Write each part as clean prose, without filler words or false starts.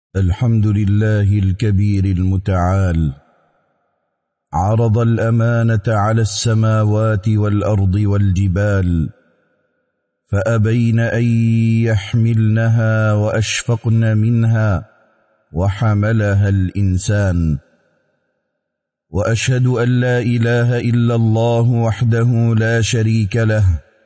الحمد لله الكبير المتعال، عرض الأمانة على السماوات والأرض والجبال فأبين أن يحملنها وأشفقن منها وحملها الإنسان. وأشهد أن لا إله إلا الله وحده لا شريك له،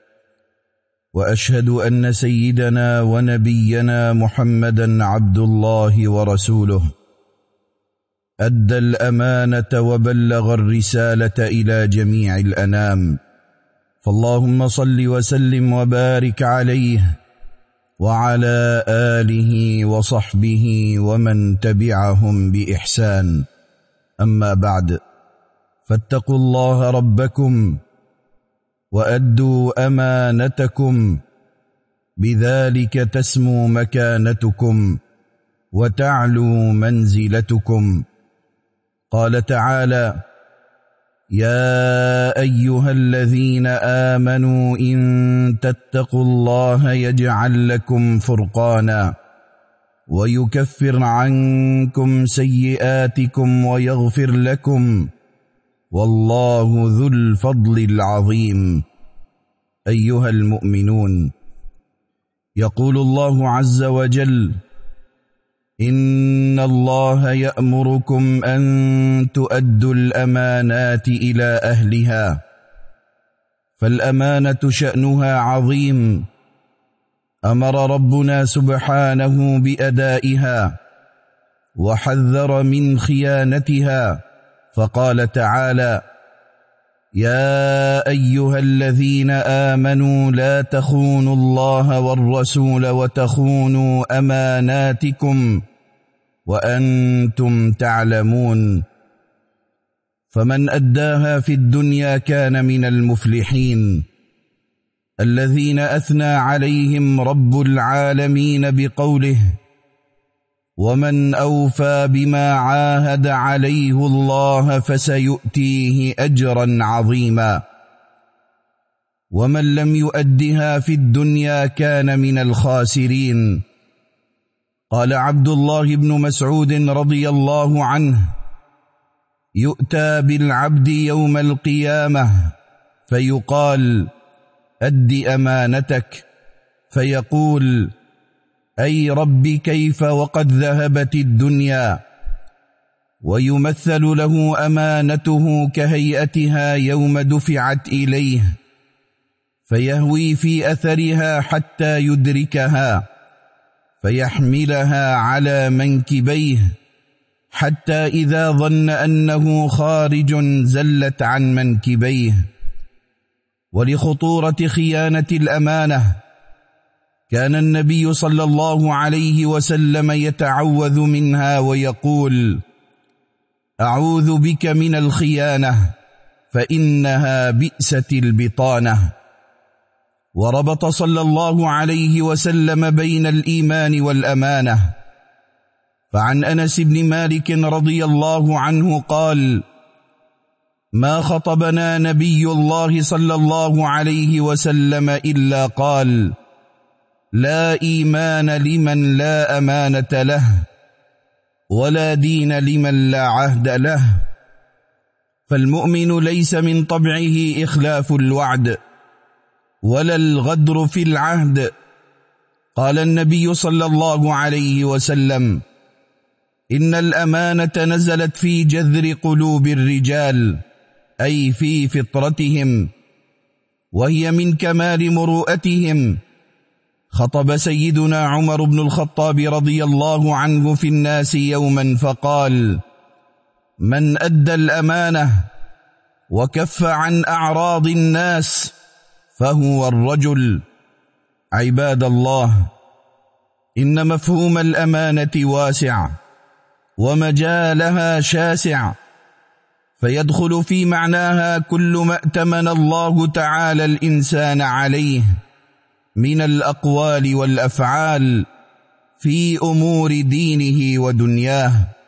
وأشهد أن سيدنا ونبينا محمدا عبد الله ورسوله، أدى الأمانة وبلغ الرسالة إلى جميع الأنام، فاللهم صل وسلم وبارك عليه وعلى آله وصحبه ومن تبعهم بإحسان. أما بعد، فاتقوا الله ربكم وأدوا أمانتكم، بذلك تسمو مكانتكم وتعلو منزلتكم. قال تعالى: يا أيها الذين آمنوا إن تتقوا الله يجعل لكم فرقانا ويكفر عنكم سيئاتكم ويغفر لكم، والله ذو الفضل العظيم. أيها المؤمنون، يقول الله عز وجل: إن الله يأمركم أن تؤدوا الأمانات إلى أهلها. فالأمانة شأنها عظيم، أمر ربنا سبحانه بأدائها وحذر من خيانتها، فقال تعالى: يا أيها الذين آمنوا لا تخونوا الله والرسول وتخونوا أماناتكم وأنتم تعلمون. فمن أداها في الدنيا كان من المفلحين الذين أثنى عليهم رب العالمين بقوله: ومن أوفى بما عاهد عليه الله فسيؤتيه أجرا عظيما. ومن لم يؤدها في الدنيا كان من الخاسرين. قال عبد الله بن مسعود رضي الله عنه: يؤتى بالعبد يوم القيامة فيقال: أد أمانتك، فيقول: أي رب كيف وقد ذهبت الدنيا؟ ويمثل له أمانته كهيئتها يوم دفعت إليه، فيهوي في أثرها حتى يدركها، فيحملها على منكبيه حتى إذا ظن أنه خارج زلت عن منكبيه. ولخطورة خيانة الأمانة كان النبي صلى الله عليه وسلم يتعوذ منها ويقول: أعوذ بك من الخيانة فإنها بئست البطانة. وربط صلى الله عليه وسلم بين الإيمان والأمانة. فعن أنس بن مالك رضي الله عنه قال: ما خطبنا نبي الله صلى الله عليه وسلم إلا قال: لا إيمان لمن لا أمانة له، ولا دين لمن لا عهد له. فالمؤمن ليس من طبعه إخلاف الوعد ولا الغدر في العهد. قال النبي صلى الله عليه وسلم: إن الأمانة نزلت في جذر قلوب الرجال، أي في فطرتهم، وهي من كمال مروءتهم. خطب سيدنا عمر بن الخطاب رضي الله عنه في الناس يوما فقال: من أدى الأمانة وكف عن أعراض الناس فهو الرجل. عباد الله، إن مفهوم الأمانة واسع ومجالها شاسع، فيدخل في معناها كل ما ائتمن الله تعالى الإنسان عليه من الأقوال والأفعال في أمور دينه ودنياه.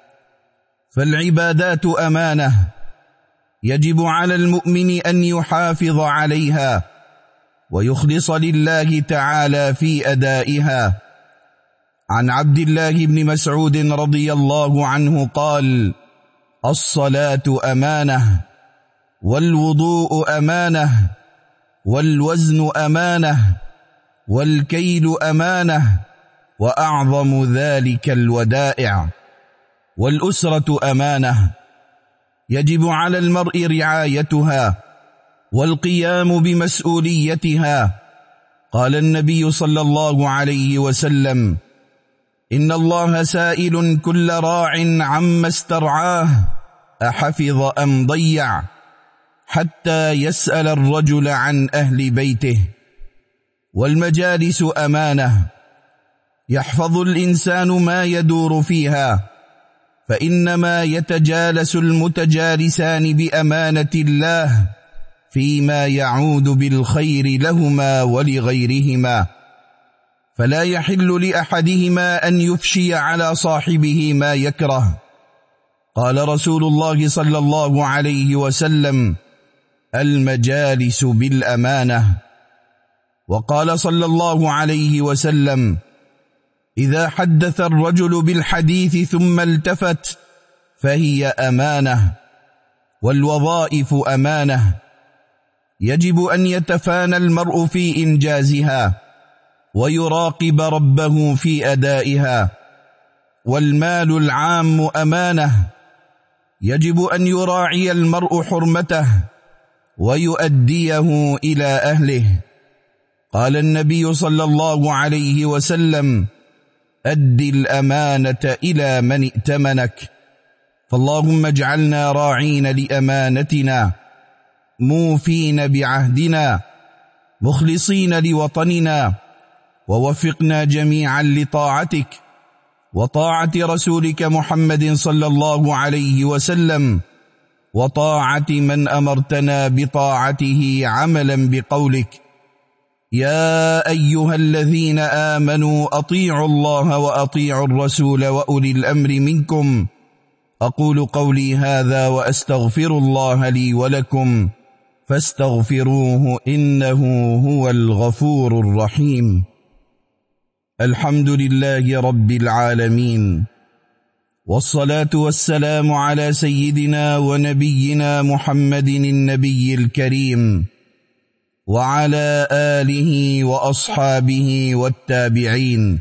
فالعبادات أمانة يجب على المؤمن أن يحافظ عليها ويخلص لله تعالى في أدائها. عن عبد الله بن مسعود رضي الله عنه قال: الصلاة أمانة، والوضوء أمانة، والوزن أمانة، والكيل أمانة، وأعظم ذلك الودائع. والأسرة أمانة، يجب على المرء رعايتها والقيام بمسؤوليتها. قال النبي صلى الله عليه وسلم: إن الله سائل كل راع عما استرعاه أحفظ أم ضيع، حتى يسأل الرجل عن أهل بيته. والمجالس أمانة، يحفظ الإنسان ما يدور فيها، فإنما يتجالس المتجالسان بأمانة الله فيما يعود بالخير لهما ولغيرهما، فلا يحل لأحدهما أن يفشي على صاحبه ما يكره. قال رسول الله صلى الله عليه وسلم: المجالس بالأمانة. وقال صلى الله عليه وسلم: إذا حدث الرجل بالحديث ثم التفت فهي أمانة. والوظائف أمانة، يجب أن يتفانى المرء في إنجازها ويراقب ربه في أدائها. والمال العام أمانة، يجب أن يراعي المرء حرمته ويؤديه إلى أهله. قال النبي صلى الله عليه وسلم: أد الأمانة إلى من ائتمنك. فاللهم اجعلنا راعين لأمانتنا، موفين بعهدنا، مخلصين لوطننا، ووفقنا جميعا لطاعتك وطاعة رسولك محمد صلى الله عليه وسلم، وطاعة من أمرتنا بطاعته عملا بقولك: يا أيها الذين آمنوا أطيعوا الله وأطيعوا الرسول وأولي الأمر منكم. أقول قولي هذا وأستغفر الله لي ولكم، فاستغفروه إنه هو الغفور الرحيم. الحمد لله رب العالمين، والصلاة والسلام على سيدنا ونبينا محمد النبي الكريم، وعلى آله وأصحابه والتابعين.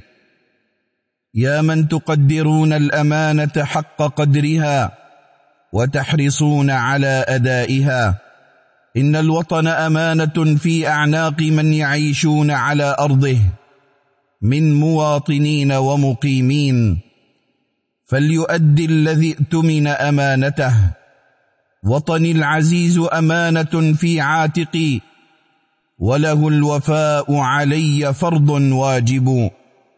يا من تقدرون الأمانة حق قدرها وتحرصون على أدائها، إن الوطن أمانة في أعناق من يعيشون على أرضه من مواطنين ومقيمين، فليؤدي الذي ائتمن أمانته. وطني العزيز أمانة في عاتقي، وله الوفاء علي فرض واجب.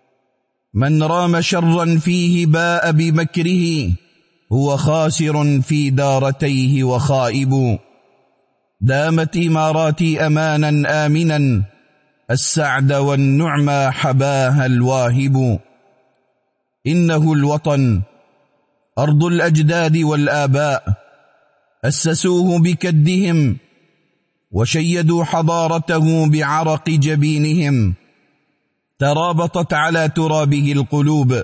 من رام شرا فيه باء بمكره، هو خاسر في دارتيه وخائب. دامت إماراتي أمانا آمنا، السعد والنعمى حباها الواهب. إنه الوطن أرض الأجداد والآباء، أسسوه بكدهم وشيدوا حضارته بعرق جبينهم. ترابطت على ترابه القلوب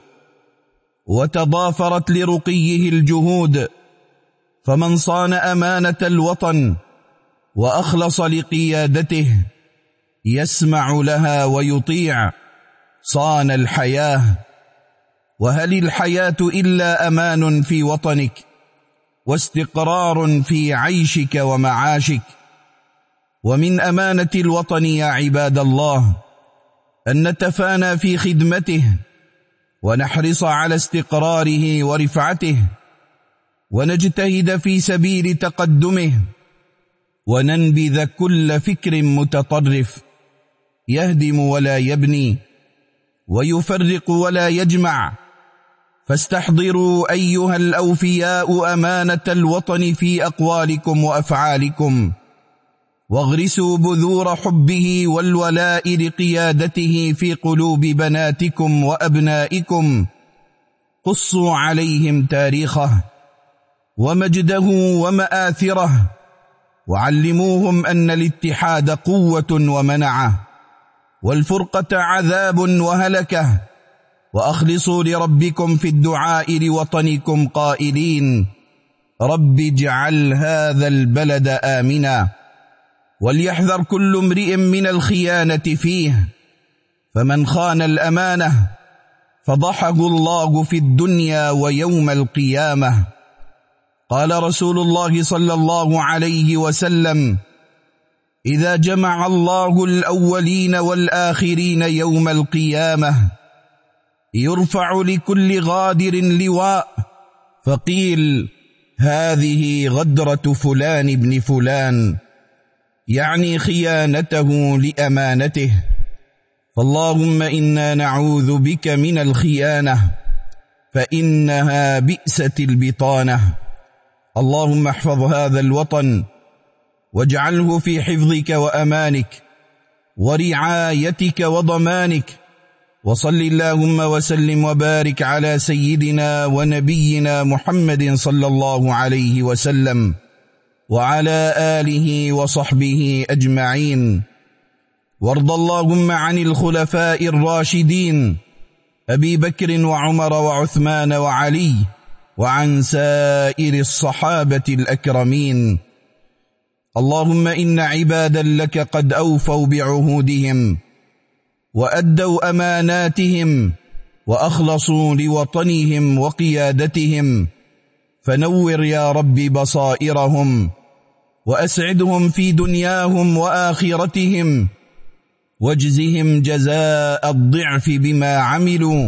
وتضافرت لرقيه الجهود. فمن صان أمانة الوطن وأخلص لقيادته يسمع لها ويطيع، صان الحياة. وهل الحياة إلا أمان في وطنك واستقرار في عيشك ومعاشك؟ ومن أمانة الوطن يا عباد الله أن نتفانى في خدمته، ونحرص على استقراره ورفعته، ونجتهد في سبيل تقدمه، وننبذ كل فكر متطرف يهدم ولا يبني، ويفرق ولا يجمع. فاستحضروا أيها الأوفياء أمانة الوطن في أقوالكم وأفعالكم، واغرسوا بذور حبه والولاء لقيادته في قلوب بناتكم وأبنائكم. قصوا عليهم تاريخه ومجده ومآثره، وعلموهم أن الاتحاد قوة ومنعة، والفرقة عذاب وهلكة، وأخلصوا لربكم في الدعاء لوطنكم قائلين: رب اجعل هذا البلد آمنا. وليحذر كل امرئ من الخيانة فيه، فمن خان الأمانة فضحه الله في الدنيا ويوم القيامة. قال رسول الله صلى الله عليه وسلم: إذا جمع الله الأولين والآخرين يوم القيامة يرفع لكل غادر لواء، فقيل: هذه غدرة فلان بن فلان، يعني خيانته لأمانته. فاللهم إنا نعوذ بك من الخيانة، فإنها بئست البطانة. اللهم احفظ هذا الوطن واجعله في حفظك وأمانك ورعايتك وضمانك، وصل اللهم وسلم وبارك على سيدنا ونبينا محمد صلى الله عليه وسلم وعلى آله وصحبه أجمعين. وارض اللهم عن الخلفاء الراشدين أبي بكر وعمر وعثمان وعلي، وعن سائر الصحابة الأكرمين. اللهم إن عبادا لك قد أوفوا بعهودهم وأدوا أماناتهم وأخلصوا لوطنهم وقيادتهم، فنور يا رب بصائرهم وأسعدهم في دنياهم وآخرتهم، واجزهم جزاء الضعف بما عملوا،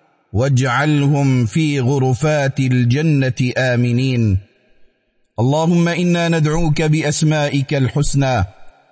واجعلهم في غرفات الجنة آمنين. اللهم إنا ندعوك بأسمائك الحسنى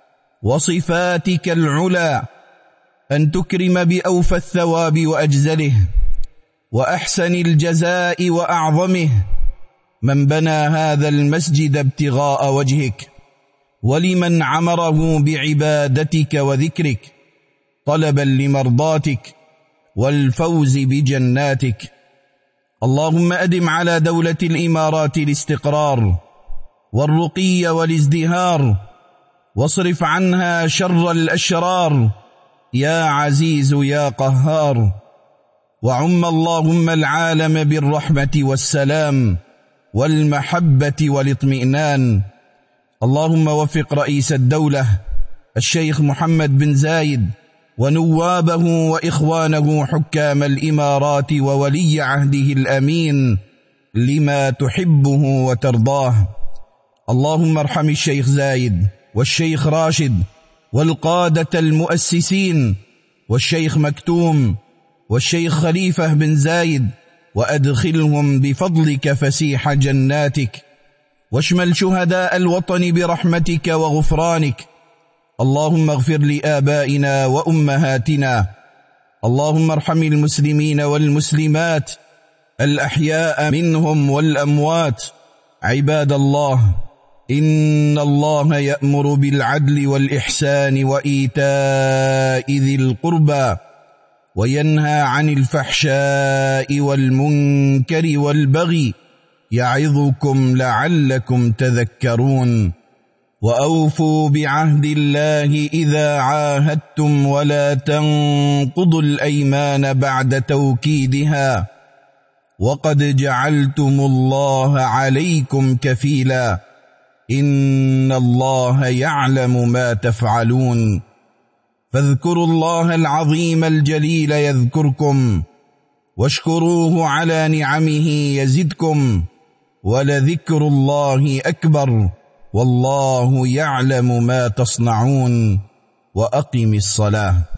وصفاتك العلى أن تكرم بأوفى الثواب وأجزله وأحسن الجزاء وأعظمه من بنى هذا المسجد ابتغاء وجهك، ولمن عمره بعبادتك وذكرك طلبا لمرضاتك والفوز بجناتك. اللهم أدم على دولة الإمارات الاستقرار والرقي والازدهار، واصرف عنها شر الأشرار يا عزيز يا قهار. وعم اللهم العالم بالرحمة والسلام والمحبة والاطمئنان. اللهم وفق رئيس الدولة الشيخ محمد بن زايد ونوابه وإخوانه حكام الإمارات وولي عهده الأمين لما تحبه وترضاه. اللهم ارحم الشيخ زايد والشيخ راشد والقادة المؤسسين والشيخ مكتوم والشيخ خليفة بن زايد، وأدخلهم بفضلك فسيح جناتك، واشمل شهداء الوطن برحمتك وغفرانك. اللهم اغفر لآبائنا وأمهاتنا. اللهم ارحم المسلمين والمسلمات الأحياء منهم والأموات. عباد الله، إن الله يأمر بالعدل والإحسان وإيتاء ذي القربى، وينهى عن الفحشاء والمنكر والبغي، يعظكم لعلكم تذكرون. وأوفوا بعهد الله إذا عاهدتم، ولا تنقضوا الأيمان بعد توكيدها، وقد جعلتم الله عليكم كفيلا، إن الله يعلم ما تفعلون. فاذكروا الله العظيم الجليل يذكركم، واشكروه على نعمه يزدكم، ولذكر الله أكبر، والله يعلم ما تصنعون. وأقم الصلاة.